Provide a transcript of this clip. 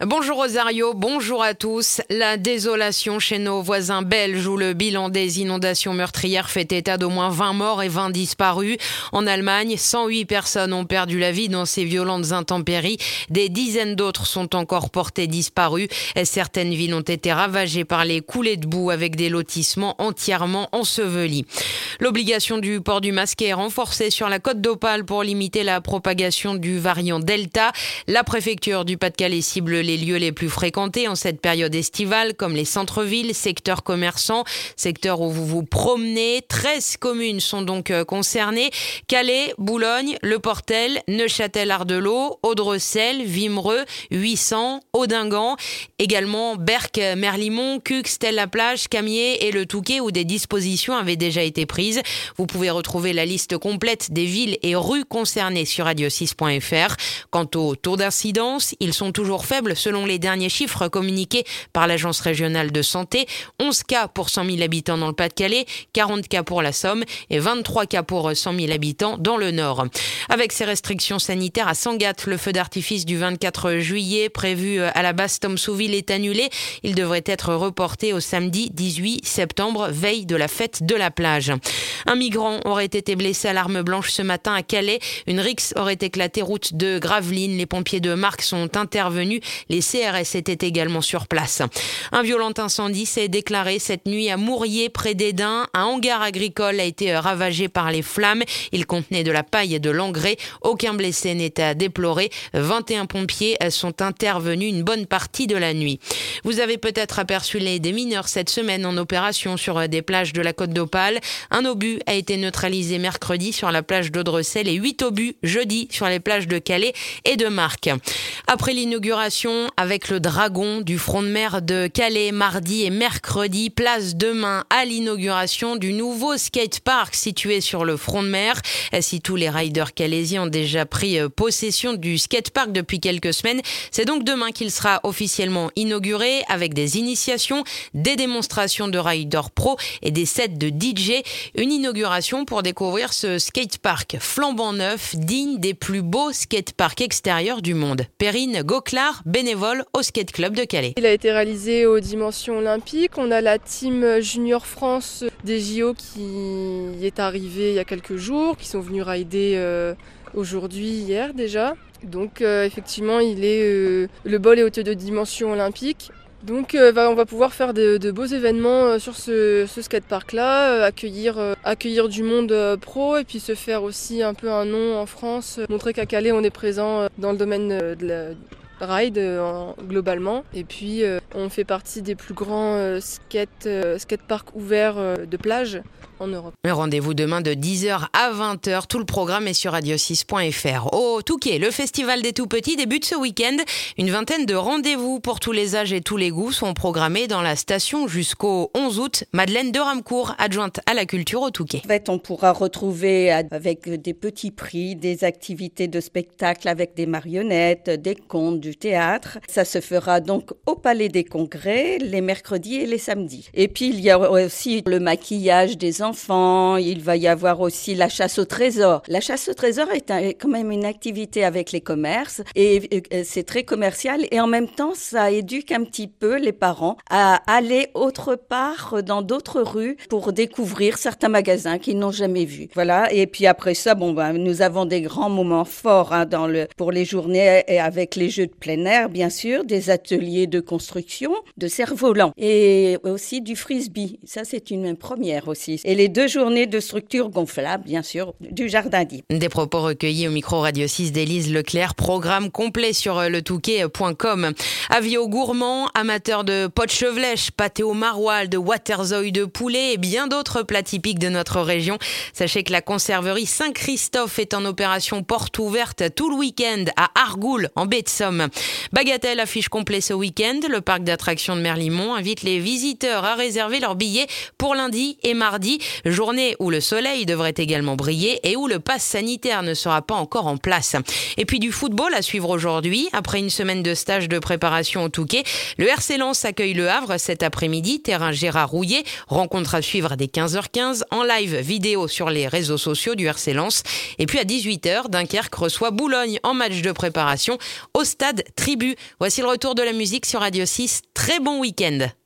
Bonjour Rosario, bonjour à tous. La désolation chez nos voisins belges où le bilan des inondations meurtrières fait état d'au moins 20 morts et 20 disparus. En Allemagne, 108 personnes ont perdu la vie dans ces violentes intempéries. Des dizaines d'autres sont encore portées disparues. Certaines villes ont été ravagées par les coulées de boue avec des lotissements entièrement ensevelis. L'obligation du port du masque est renforcée sur la côte d'Opale pour limiter la propagation du variant Delta. La préfecture du Pas-de-Calais cible les lieux les plus fréquentés en cette période estivale, comme les centres-villes, secteurs commerçants, secteurs où vous vous promenez. 13 communes sont donc concernées. Calais, Boulogne, Le Portel, Neuchâtel-Ardelot, Audrecel, Wimereux, 800, Audingan. Également Berck, Merlimont, Cuques, Stella-Plage, Camier et le Touquet où des dispositions avaient déjà été prises. Vous pouvez retrouver la liste complète des villes et rues concernées sur radio6.fr. Quant au taux d'incidence, ils sont toujours faibles selon les derniers chiffres communiqués par l'Agence régionale de santé. 11 cas pour 100 000 habitants dans le Pas-de-Calais, 40 cas pour la Somme et 23 cas pour 100 000 habitants dans le Nord. Avec ces restrictions sanitaires à Sangatte, le feu d'artifice du 24 juillet prévu à la Basse-Thomsouville est annulé. Il devrait être reporté au samedi 18 septembre, veille de la fête de la plage. Un migrant aurait été blessé à l'arme blanche ce matin à Calais. Une rixe aurait éclaté route de Gravelines. Les pompiers de Marques sont intervenus. Les CRS étaient également sur place. Un violent incendie s'est déclaré cette nuit à Mourier, près d'Edin. Un hangar agricole a été ravagé par les flammes. Il contenait de la paille et de l'engrais. Aucun blessé n'est à déplorer. 21 pompiers sont intervenus une bonne partie de la nuit. Vous avez peut-être aperçu des mineurs cette semaine en opération sur des plages de la Côte d'Opale. Un obus a été neutralisé mercredi sur la plage d'Audrecel et 8 obus jeudi sur les plages de Calais et de Marques. Après l'inauguration avec le dragon du front de mer de Calais mardi et mercredi, place demain à l'inauguration du nouveau skatepark situé sur le front de mer. Si tous les riders calaisiens ont déjà pris possession du skatepark depuis quelques semaines, c'est donc demain qu'il sera officiellement inauguré avec des initiations, des démonstrations de riders pro et des sets de DJ. Une inauguration pour découvrir ce skatepark flambant neuf, digne des plus beaux skateparks extérieurs du monde. Perrine Gauclard, bénévole au Skate Club de Calais. Il a été réalisé aux dimensions olympiques. On a la team Junior France des JO qui est arrivée il y a quelques jours, qui sont venus rider aujourd'hui, hier déjà. Donc effectivement, le bol est haute de dimension olympique. Donc on va pouvoir faire de beaux événements sur ce skatepark-là, accueillir du monde pro et puis se faire aussi un peu un nom en France, montrer qu'à Calais on est présent dans le domaine de la ride globalement. Et puis on fait partie des plus grands skateparks ouverts de plage en Europe. Rendez-vous demain de 10h à 20h. Tout le programme est sur radio6.fr. Au Touquet, le festival des tout-petits débute ce week-end. Une vingtaine de rendez-vous pour tous les âges et tous les goûts sont programmés dans la station jusqu'au 11 août. Madeleine de Ramcourt, adjointe à la culture au Touquet. En fait, on pourra retrouver avec des petits prix, des activités de spectacle avec des marionnettes, des contes, du théâtre. Ça se fera donc au Palais des Congrès les mercredis et les samedis. Et puis, il y a aussi le maquillage des enfants, il va y avoir aussi la chasse au trésor. La chasse au trésor est quand même une activité avec les commerces et c'est très commercial et en même temps ça éduque un petit peu les parents à aller autre part dans d'autres rues pour découvrir certains magasins qu'ils n'ont jamais vus. Voilà, et puis après ça, nous avons des grands moments forts pour les journées et avec les jeux de plein air bien sûr, des ateliers de construction, de cerf-volant et aussi du frisbee. Ça c'est une première aussi. Et les 2 journées de structure gonflable, bien sûr, du Jardin d'Yves. Des propos recueillis au micro Radio 6 d'Élise Leclerc. Programme complet sur letouquet.com. Avis aux gourmands, amateurs de pot de chevelèche, pâté au maroilles, de waterzooi de poulet et bien d'autres plats typiques de notre région. Sachez que la conserverie Saint-Christophe est en opération porte ouverte tout le week-end à Argoul, en baie de Somme. Bagatelle affiche complet ce week-end. Le parc d'attractions de Merlimont invite les visiteurs à réserver leurs billets pour lundi et mardi. Journée où le soleil devrait également briller et où le pass sanitaire ne sera pas encore en place. Et puis du football à suivre aujourd'hui. Après une semaine de stage de préparation au Touquet, le RC Lens accueille le Havre cet après-midi, terrain Gérard Rouillet. Rencontre à suivre dès 15h15 en live vidéo sur les réseaux sociaux du RC Lens. Et puis à 18h, Dunkerque reçoit Boulogne en match de préparation au stade Tribu. Voici le retour de la musique sur Radio 6. Très bon week-end.